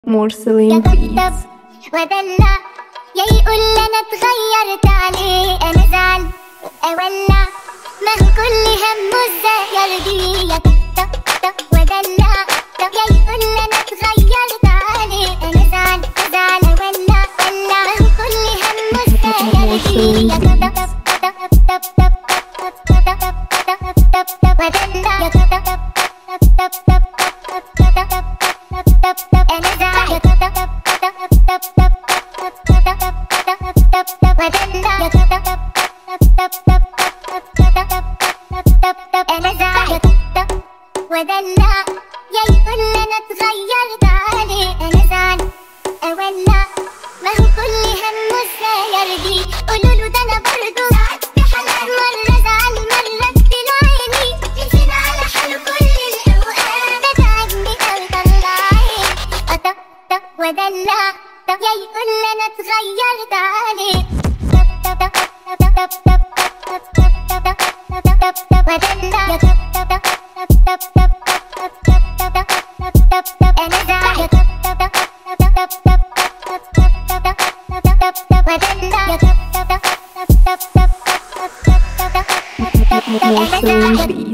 مرسلين بيتس. ودلع يا يقول انا اتغيرت عليه، انا زعل اولع ما هو كل همه ازاي يرضيه. ودلع يا يقول انا اتغيرت عليه، انا زعل اولع ما هو كل همه ازاي يرضيه. ودلع يا يقول انا اتغيرت عليه، انا زعل اولع ما هو كل همه ازاي يرضيه. قولوله ده انا برضه ساعات بحلال، مره زعل مره اديله عيني، يمشينا على حاله كل الاوقات، ده تعبني اوي طلع عيني. ودلع يا يقول انا اتغيرت عليه. مرسلين بيتس.